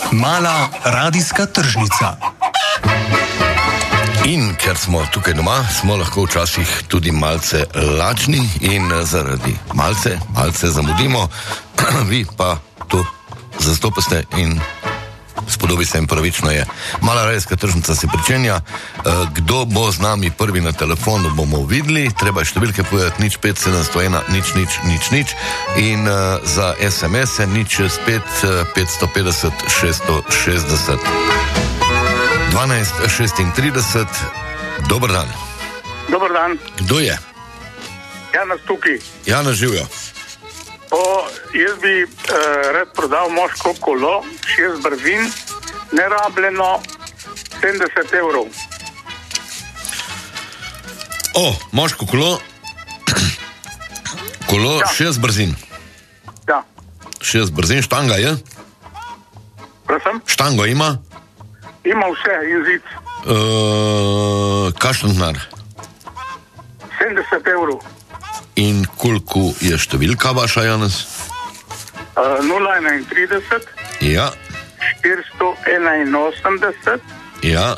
Mala radijska tržnica. In ker smo tukaj doma, smo lahko včasih tudi malce lačni in zaradi malce zamudimo, vi pa to zastopate in spodobi se jim pravično je. Mala radijska tržnica se pričenja. Kdo bo z nami prvi na telefonu, bomo videli. Treba je številke povedati 0571 000 in za SMS-e 065 550 660. 12:36. Dober dan. Dobar dan. Kdo je? Janez tukaj. Janez, živijo. Jaz bi rad prodal moško kolo, 6 brzin, nerabljeno, 70 evrov. Moško kolo, Ja. 6 brzin. Ja, 6 brzin, štanga je? prosim? Štango ima? Ima vse in zid. Kakšen denar? 70 evrov. In koliko je številka vaša, Janez? 031, Ja, 481, ja,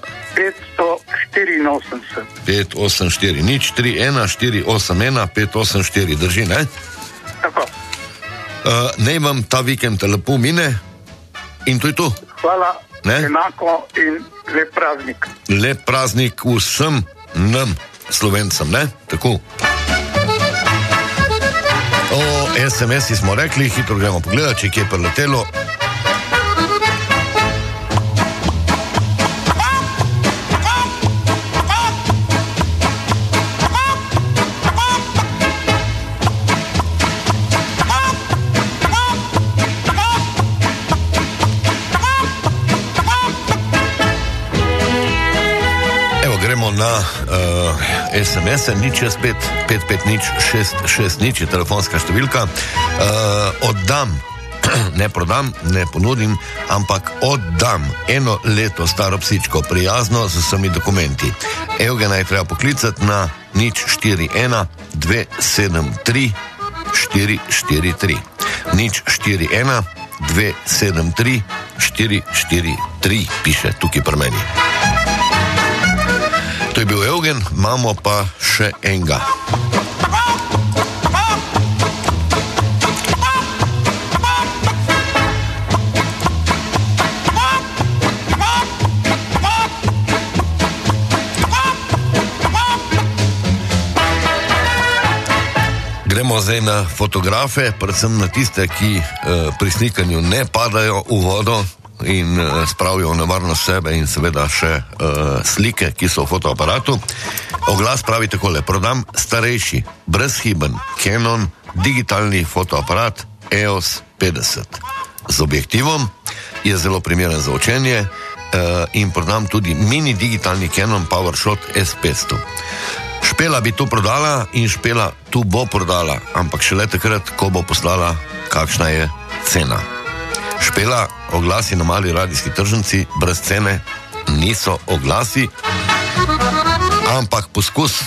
584. 584, 031 481 584, drži, ne? Tako, Naj vam ta vikend lepo mine in to je to. hvala, Ne? enako in lep praznik. Lep praznik vsem nam, Slovencem, ne? Tako. O SMS-i smo rekli, hitro gremo pogledati, če kje je preletelo. Gremo na SMS-e, 065 550 660 je telefonska številka. Oddam, ne prodam, ne ponudim, ampak oddam 1 leto staro psičko, prijazno z vsemi dokumenti. Evgena je treba poklicati na 041 273 443. 041 273 443 piše tukaj pri meni. To je bil Evgen, imamo pa še enega. Gremo zdaj na fotografe, predvsem na tiste, ki pri slikanju ne padajo v vodo in spravijo nevarnost sebe in seveda še slike, ki so v fotoaparatu. Oglas pravi takole: prodam starejši, brezhiben Canon digitalni fotoaparat EOS 50 z objektivom, je zelo primeren za učenje, in prodam tudi mini digitalni Canon PowerShot S500. Špela bi to prodala in Špela tu bo prodala, ampak šele takrat, ko bo poslala, kakšna je cena. Špela, oglasi na mali radijski tržnici brez cene niso oglasi, ampak poskus,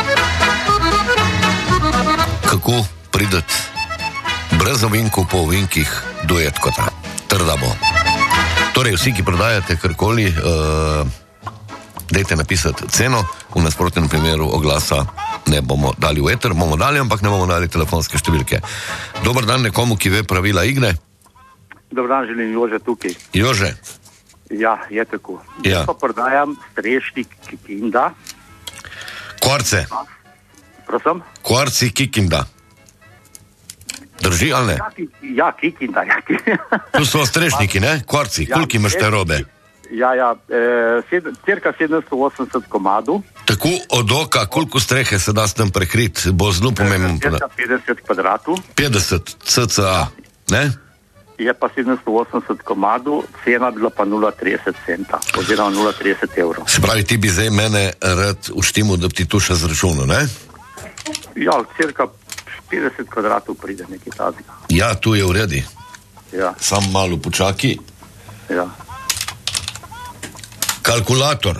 kako prideti brez ovinkov po ovinkih do jedkota. Trda bo. Torej, vsi, ki prodajate karkoli, dajte napisati ceno, v nasprotnem primeru oglasa ne bomo dali v eter, bomo dali, ampak ne bomo dali telefonske številke. Dober dan nekomu, ki ve pravila igre. Dobar dan, želim Jože tukaj. Jože. Ja, je tako. Ja. Jaz pa prodajam strešnik Kikinda. Kvarce. Prosim? Kvarci Kikinda. Drži ali ne? Ja, Kikinda. Ja. Tu so strešniki, ne? Kvarci. Koliko imaš te robe? Ja, cirka 780 komadov. Tako od oka, koliko strehe se da s tem prekriti, bo zelo pomembno. Cirka 50 kvadratov. 50 cca, ne? Je pa 780 komadov, cena bila pa 0,30 centa, oziroma 0,30 evrov. Se pravi, ti bi zdaj mene rad uštimo, da bi ti tu še zračunal, ne? Ja, cirka 50 kvadratov pride nekaj tazga. Ja, tu je v redi. Ja, Sam malo počaki. ja. Kalkulator.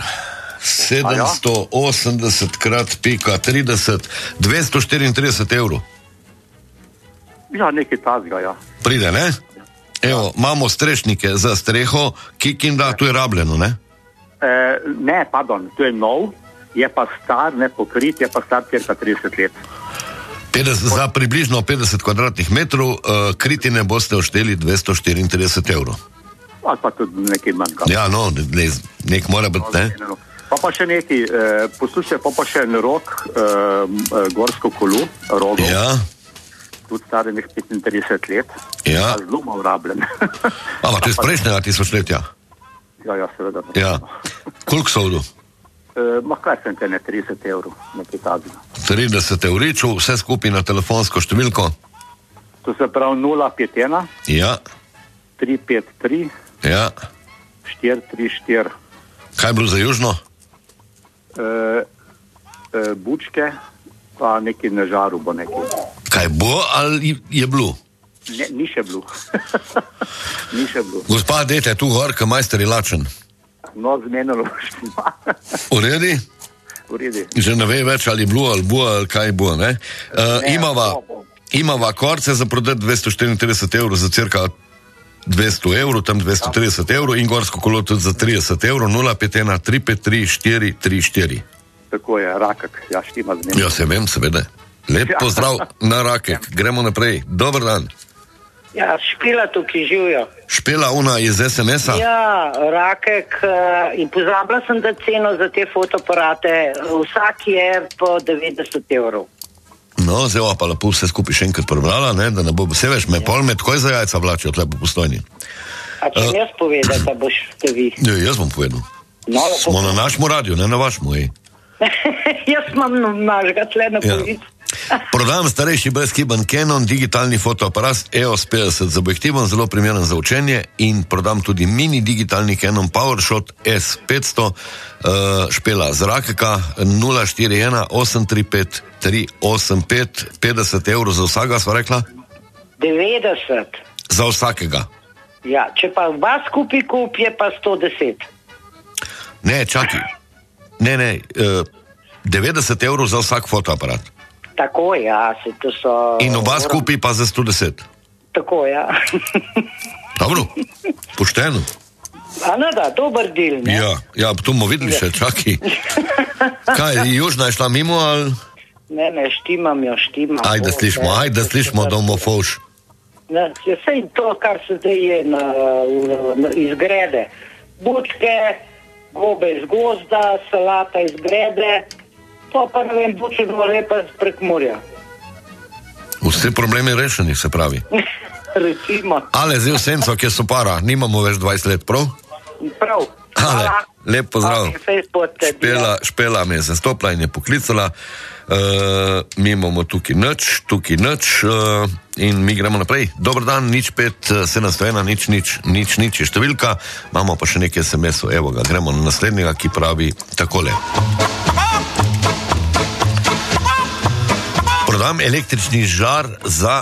780 krat pika 30, 234 evrov. Ja, nekaj tazga, ja. Pride, ne? Evo, imamo strešnike za streho, Kikinda, tu je rabljeno, ne? Ne, pardon, to je nov, je pa star, ne pokrit, je pa star cirka 30 let. Za približno 50 kvadratnih metrov, kritine boste ošteli 234 evrov. Ali pa tudi nekaj manj. Ja, no, nek mora biti, ne? Pa še nekaj, poslušaj, pa še en rok, gorsko kolo, rogov. Ja. Tudi stari nek 35 let. Ja. Zelo malo rabljen. Ampak to je z prejšnjega tisočletja? Ja, seveda. Ja. Koliko so vdu? Kaj sem te, ne 30 evrov, nekaj tazga. 30 evričov, vse skupaj na telefonsko številko? To se pravi 051. Ja. 353. Ja. 434. Kaj je bilo za južno? Bučke, pa nekaj na žaru bo nekaj. Kaj bo ali je bilo? Ne, ni še bilo. Ni še bilo. Gospa, dejte tu gor, ka majster je lačen. No, zmenilo štima. Uredi? Uredi. Že ne ve več, ali je bilo, ali bo, ali kaj bo, ne? Imava korce za prodati 234 evrov za cirka 200 evrov, tam 230 evrov in gorsko kolo tudi za 30 evrov, 051 353 434. Tako je, Rakek, ja, štima zmenilo. Ja, se vem, seveda. Lep pozdrav na Rakek, gremo naprej. Dobar dan. Ja, Špela tukaj živijo. Špela una iz SMS-a? Ja, Rakek, in pozabila sem da ceno za te fotoaparate, vsak je po 90 evrov. No, zdaj pa lepo vse skupaj še enkrat prebrala, ne, da ne bo, se veš, me pol med koj za jajca vlačijo tle po Postojni. A če jaz povedal, da boš te vi? Ja, jaz bom povedal. No, smo na našemu radiju, ne na vašemu, Jaz imam našega tle na polici. Prodajam starejši brezhiben Canon digitalni fotoaparat EOS 50 z objektivom, zelo primeren za učenje, in prodam tudi mini digitalni Canon PowerShot S500, Špela z Rakeka, 041 835 385, 50 evrov za vsakega, sva rekla? 90. Za vsakega. Ja, če pa vas skupaj kup, je pa 110. Ne, čakaj. Ne, 90 evrov za vsak fotoaparat. Tako, ja, se to so... In oba skupaj pa za 110. Tako, ja. Dobro, pošteno. A ne da, dober del, ne? Ja, to bomo videli še, čakaj. Kaj, Južna je šla mimo, ali... Ne, štimam jo. Ajde, slišmo, da bomo fovš. Ne, sej to, kar se zdaj je iz grede. Bučke, gobe iz gozda, salata iz grede, to pa ne vem, buče dvore pa prek morja. Vse problemi rešeni, se pravi. Recimo. Ale, zdaj v senco, kje so para, nimamo več 20 let, prav? Prav. Ale, lep pozdrav. Špela me je zastopila in je poklicala. Mi imamo tukaj nič in mi gremo naprej. Dobar dan, 0571 nič je številka, imamo pa še nekaj SMS-ov, evo ga, gremo na naslednjega, ki pravi takole. Prodam električni žar za...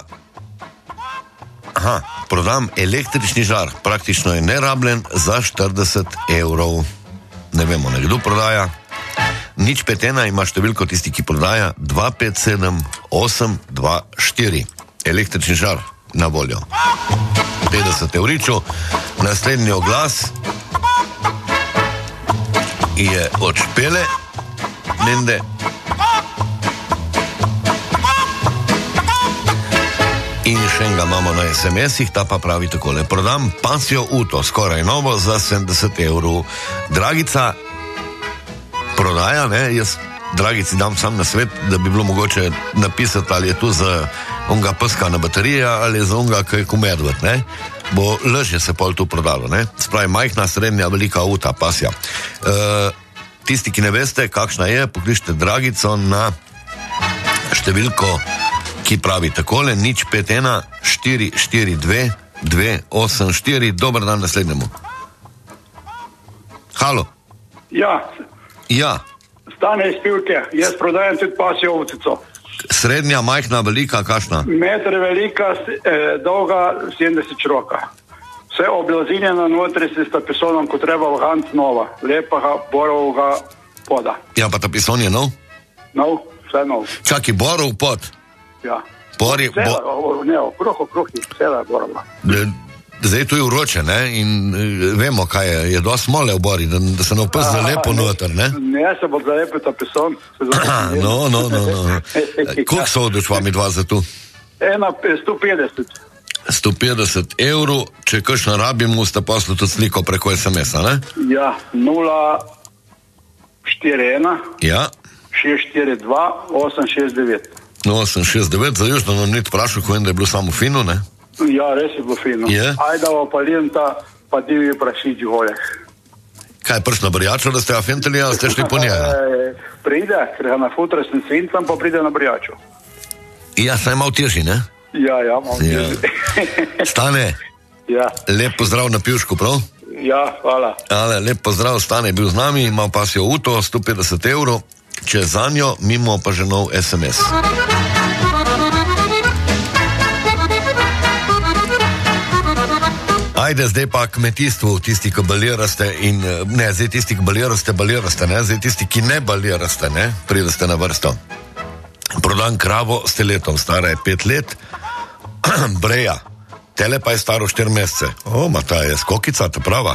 Prodam električni žar, praktično je nerabljen, za 40 evrov. Ne vemo, nekdo prodaja. 051 ima številko tisti, ki prodaja 257 824. Električni žar na voljo. 50 evričov. Naslednji oglas je od Špele. Mende. In še enega imamo na SMS-ih, ta pa pravi takole. Prodam Pasio Uto, skoraj novo, za 70 evrov. Dragica prodaja, ne, jaz Dragici dam sam na svet, da bi bilo mogoče napisati, ali je tu za onga pska na baterija, ali je za onga kaj kumedvet, ne, bo lažje se pol tu prodalo, ne, spravi majhna, srednja, velika auta, Pasja. Tisti, ki ne veste, kakšna je, pokličite Dragico na številko, ki pravi takole, 051 442 284. Dobar dan naslednjemu. Halo. Ja. Stane iz Pivke, jaz prodajam tudi pasjo ovcico. Srednja, majhna, velika, kakšna? Meter velika, dolga, 70 široka. Vse oblazinjeno, notri se sta pisonom, ko treba vgant nova, lepega borovega poda. Ja, pa ta pison je nov? Nov, vse nov. Čaki, borov pod? Ja. Bori, okruhi, vse je borova. zdaj tu je vroče, ne, in vemo, kaj je dosti mole v bori, da se ne opes zalepo noter, ne? Ne, se bo zalepil ta peson. No. Koliko so odešla mi dva za tu? 150. 150 evrov, če kakšno rabimo, sta poslu tudi sliko preko SMS-a, ne? Ja, 041 Ja. 642 869. 869, za južno nam ni vprašal, ko vem, da je bilo samo fino, ne? Ja, res je bilo fino. Je? Ajdava palijenta, pa divji prašič gole. Kaj, prš na Brjačo, da ste afentili, ali ste šli po njega? Pride, ker ga na futra s svincem, pa pride na Brjačo. Ja, saj malo teži, ne? Ja, malo Ja. Stane, Ja, lep pozdrav na Pivšku, prav? ja, hvala. Ale, lep pozdrav, Stane je bil z nami, ima pasjo auto, 150 evrov, če za njo, mimo pa že nov SMS. Ajde, zdaj pa kmetijstvu, tisti, ki baliraste in, ne, zdaj tisti, ki baliraste, ne, zdaj tisti, ki ne baliraste, ne, prideste na vrsto. Prodam kravo s teletom, stara je 5 let, breja, tele pa je staro 4 mesece. O, ma ta je skokica, ta prava.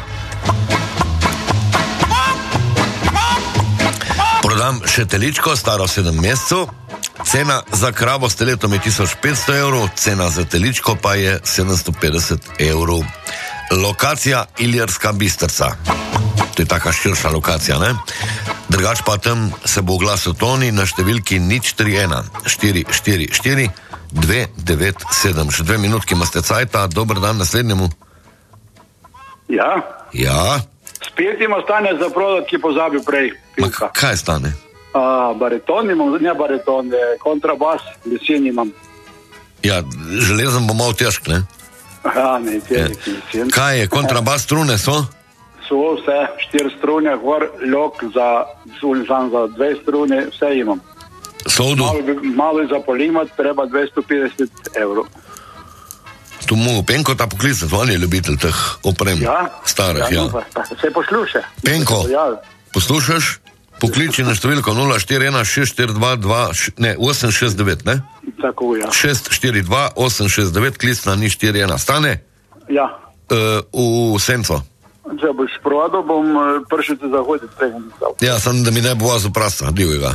Prodam še teličko, staro 7 mesecev, cena za kravo s teletom je 1500 evrov, cena za teličko pa je 750 evrov. Lokacija Ilirska Bistrica. To je taka širša lokacija, ne? Drugač pa tam se bo oglasil Toni na številki 031 444 297. Še 2 minutki imate cajta, dober dan naslednjemu. Ja, Ja, spet ima Stane za prodati, ki pozabil prej. ma kaj stane? Bariton imam, ne bariton, kontrabas, lesen imam. Ja, železen bo malo težk, ne? Ne, težki lesen. Kaj je, kontrabas strune so? So vse, 4 strune, gor, lok za 2 strune, vse imam. Soldu? Malo za polimat, treba 250 evrov. Tu mogo Penko ta poklicati, on je ljubitelj teh oprem, starih, ja. Se posluša. Penko, poslušaš? Pokliči na številko 041 642 869, ne? Tako, ja. 642 869, klic na 041. Stane? Ja. V Senco. Če boš prodal, bom prišel te zahoditi preko. Ja, samo da mi ne bo vazil prasta, divjega.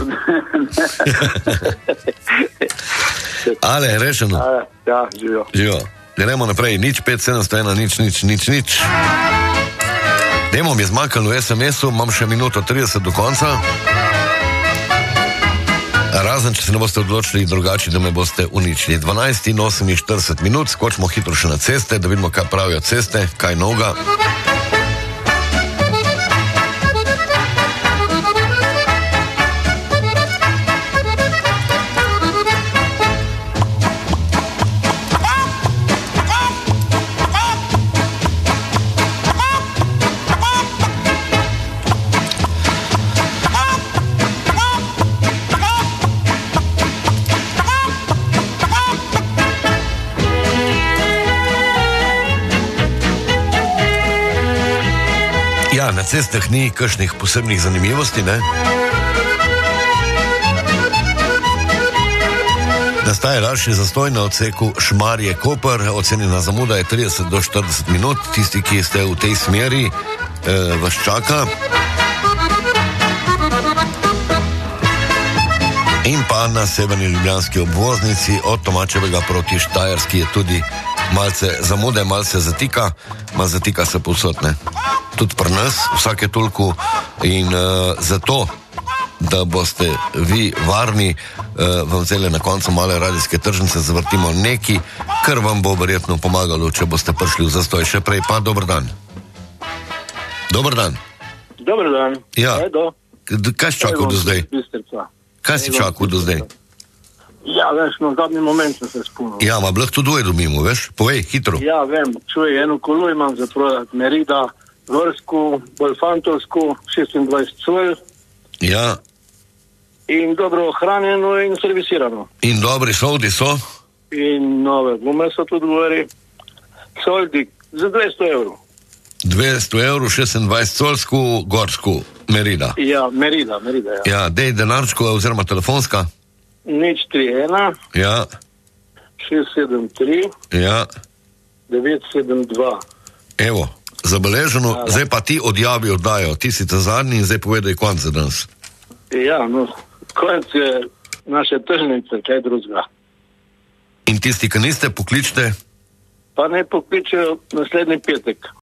Ale, rešeno. Ja, živijo. Živijo. Gremo naprej, 05701 000. Demo mi je zmanjkalo v SMS-u, imam še minuto 30 do konca. Razen, če se ne boste odločili drugače, da me boste uničili. 12 in 48 minut, skočimo hitro še na ceste, da vidimo, kaj pravijo ceste, kaj novega. Ja, na cestah ni kakšnih posebnih zanimivosti, ne? Nastaja daljši zastoj na odseku Šmarje-Koper, ocenjena zamuda je 30 do 40 minut, tisti, ki ste v tej smeri, vas čaka. In pa na severni ljubljanski obvoznici od Tomačevega proti Štajerski je tudi malce zamude, malce zatika, malo zatika se povsod, ne? Tudi pri nas, vsake toliko in zato, da boste vi varni, vam zdaj na koncu male radijske tržnice zavrtimo neki, kar vam bo verjetno pomagalo, če boste prišli v zastoj. Še prej pa dober dan. Dober dan. Dober dan. Ja. Kaj si čakal do zdaj? Kaj si čakal do zdaj? Ja, veš, na zadnji moment sem se spomnil. Ja, ma blah tudi dojedu mimo, veš? Povej, hitro. Ja, vem, čuj, eno kolo imam za prodati, Merida, Vrsko, Bolfantovsko, 26 col. Ja. In dobro ohranjeno in servisirano. In dobri soldi so? In nove gume so tudi govori. Soldi za 200 evrov. 200 evrov, 26 colsko, gorsko, Merida. Ja, Merida, ja. Ja, dej denarčko oziroma telefonska. 031 Ja. 673 Ja. 972. Evo, zabeleženo, zdaj pa ti odjavi oddajo. Ti si ta zadnji in zdaj povedaj konc za danes. Ja, no, konec je naše tržnice, kaj drugega. In tisti, ki niste, pokličite. Pa ne pokličejo naslednji petek.